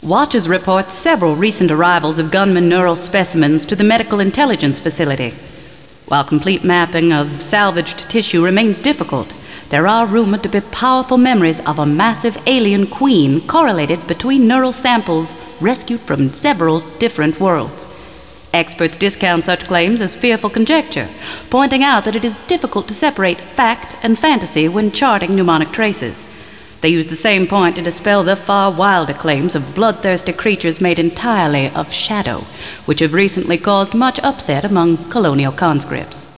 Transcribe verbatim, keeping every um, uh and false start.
Watchers report several recent arrivals of gunman neural specimens to the Medical Intelligence Facility. While complete mapping of salvaged tissue remains difficult, there are rumored to be powerful memories of a massive alien queen correlated between neural samples rescued from several different worlds. Experts discount such claims as fearful conjecture, pointing out that it is difficult to separate fact and fantasy when charting mnemonic traces. They use the same point to dispel the far wilder claims of bloodthirsty creatures made entirely of shadow, which have recently caused much upset among colonial conscripts.